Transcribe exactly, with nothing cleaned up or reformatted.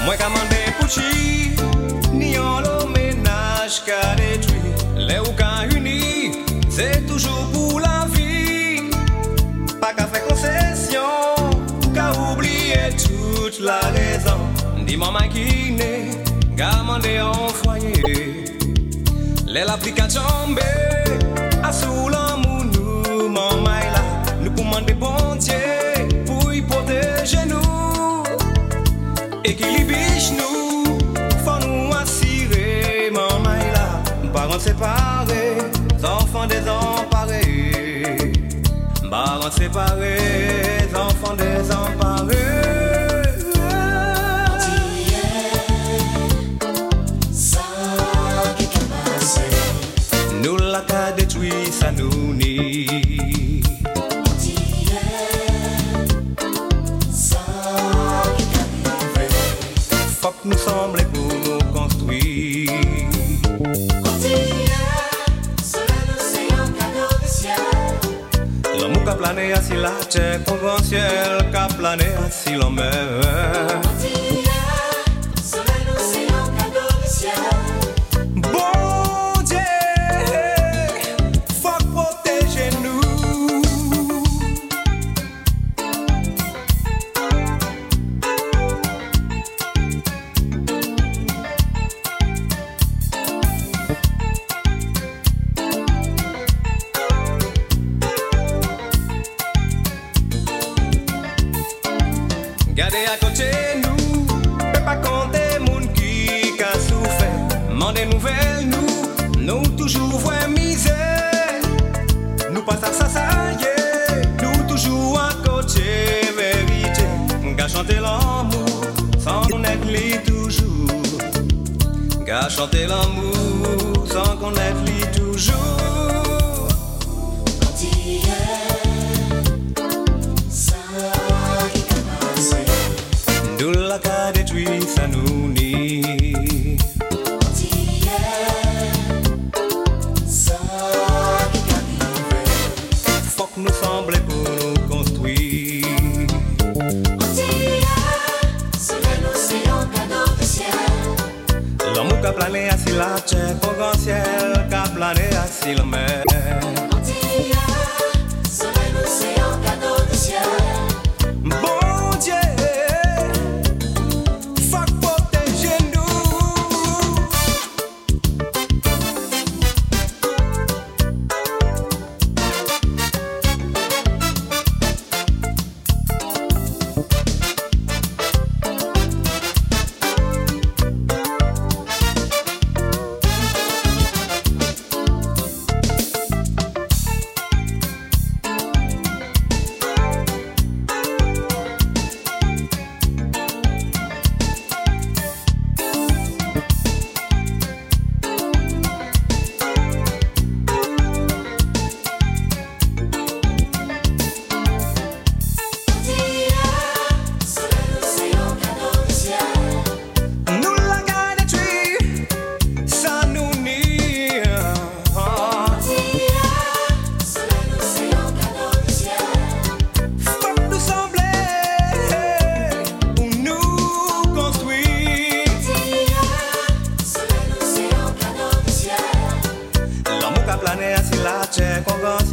Moi qu'à mander pour chi, ni en le ménage qu'à détruire. Les ou qu'à unir, c'est toujours pour la vie. Pas qu'à faire concession, qu'à oublier toute la raison. Dis-moi ma qui n'est, qu'à mander en foyer. Les l'application B, à sous l'amour nous, mon maïla. Nous pour demander bon Dieu, pour y protéger nous. Équilibre nous, faut nous assurer, maman est là. Parents séparés, enfants désemparés. Parents séparés, enfants désemparés. Nous la qu'a détruit, ça nous nie. Faut que nous semblons pour nous construire. Cela nous c'est un cadeau du ciel. L'amour qu'a plané assis la terre, qu'on ciel qu'a plané assis la mer. Cela nous c'est un cadeau du ciel. Bon Dieu, faut protéger nous. Gardez à côté nous, peut pas compter moun qui a souffert. Mandez nouvelles nous, nous toujours voyons misère. Nous passons ça, ça y est, nous toujours à côté vérité. Gars chanter l'amour, sans connaître lui toujours. Gars chanter l'amour, sans connaître lui toujours. Nous la qu'a détruit, ça nous nie. Faut que nous semblons pour nous construire. Cela nous c'est un cadeau du ciel. L'amour qu'a plané assis la terre, pour ciel qu'a plané assis la mer. Cela nous c'est un cadeau du ciel. Bon Dieu, faut protéger nous. Planer assis la terre, qu'on